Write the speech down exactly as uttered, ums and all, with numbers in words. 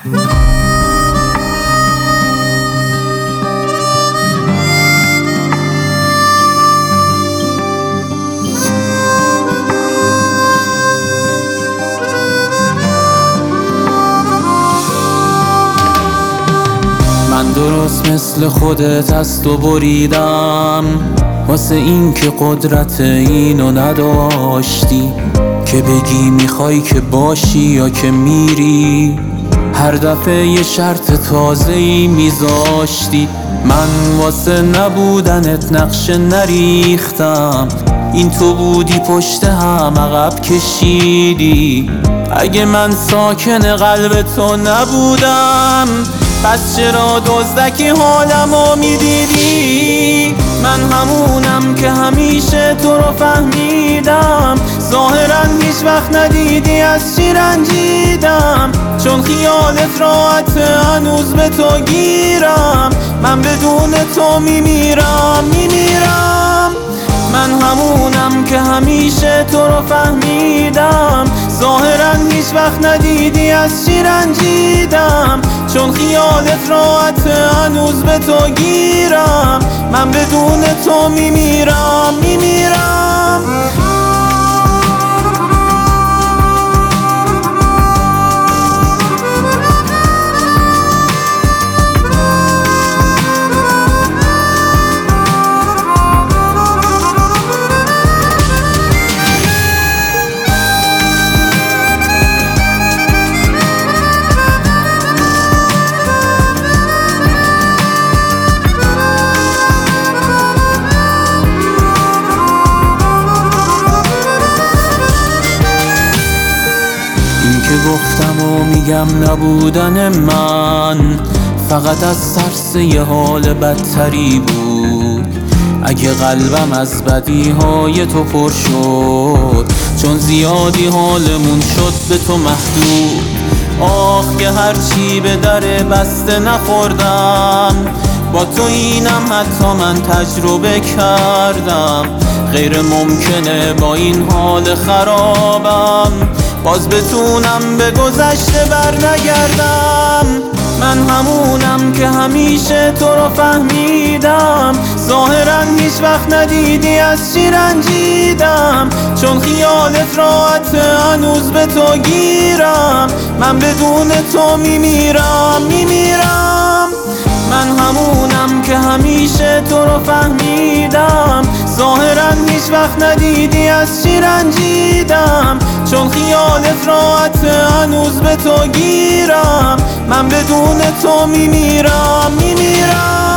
من درست مثل خودت از تو بریدم، واسه این که قدرت اینو نداشتی که بگی میخوای که باشی یا که میری. هر دفعه یه شرط تازه‌ای میذاشتی، من واسه نبودنت نقشه نریختم. این تو بودی پشت هم عقب کشیدی. اگه من ساکن قلب تو نبودم، پس چرا دزدکی حالمو میدیدی؟ من همونم که همیشه تو رو فهمیدم، ظاهرا هیچ وقت ندیدی از چی رنجیدم. چون خیالت راحته هنوز به تو گیرم، من بدون تو میمیرم میمیرم. من همونم که همیشه تو رو فهمیدم، ظاهرا هیچ وقت ندیدی از چی رنجیدم. چون خیالت راحته هنوز به تو گیرم، من بدون تو میمیرم میمیرم. که گفتم و میگم نبودن من فقط از ترس یه حال بدتری بود. اگه قلبم از بدیهای تو پر شد، چون زیادی حالمون شد به تو محدود. آخ که هرچی به در بسته نخوردم، با تو اینم حتی من تجربه کردم. غیر ممکنه با این حال خرابم باز بتونم به گذشته بر نگردم. من همونم که همیشه تو رو فهمیدم، ظاهرا هیچ وقت ندیدی از چی رنجیدم. چون خیالت راحته هنوز به تو گیرم، من بدون تو میمیرم میمیرم. من همونم که همیشه تو رو فهمیدم، ظاهرا هیچ وقت ندیدی از چی رنجیدم. چون خیالت راحته هنوز به تو گیرم، من بدون تو میمیرم میمیرم.